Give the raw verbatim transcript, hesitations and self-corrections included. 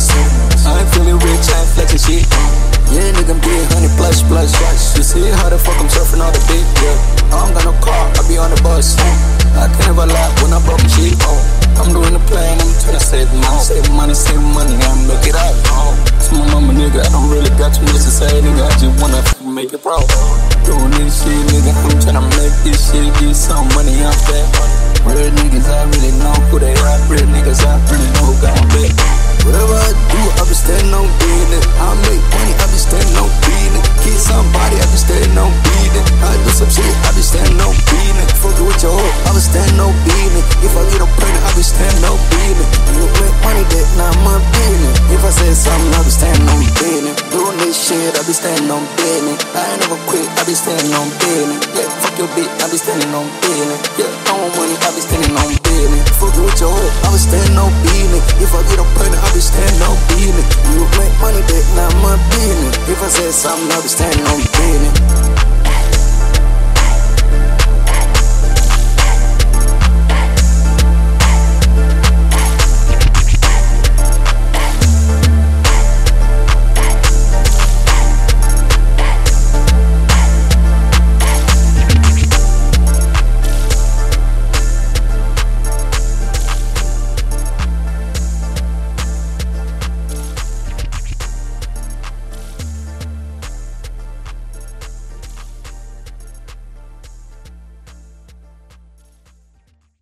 must. I ain't feeling rich, I ain't flexing shit. Yeah, nigga, be a hundred plus plus. You see how the fuck I'm surfing all the big, yeah. I don't got no car, I be on the bus. I can't never lie when I'm broken shit. I'm doing the plan, I'm tryna save money. Save money, save money, I'm make it out. To my mama, nigga, I don't really got too much to say, nigga. I just wanna make it proud. Doing this shit, nigga, I'm tryna make this shit, get some money out there. Real niggas, I really know who they are. Real niggas, I really know who got back. Whatever I do, I be standing on business. I make money, I be standing on business. Get somebody, I be standing on business. I do some shit, I be standing on business. Fuck it with your hoe, I be standing on business. If I get a pregnant, I be standing on business. You make money, that not my business. If I say something, I be standing on business. Doing this shit, I be standing on business. I ain't never quit, I be standing on business. Yeah, fuck your bitch, I be standing on business. Yeah, I want money, I be standing on business. Fuck it with your hoe, I be standing on business. If I get a pregnant, I be standing on business. You make money, that not my business. If I say something, I be standing on business.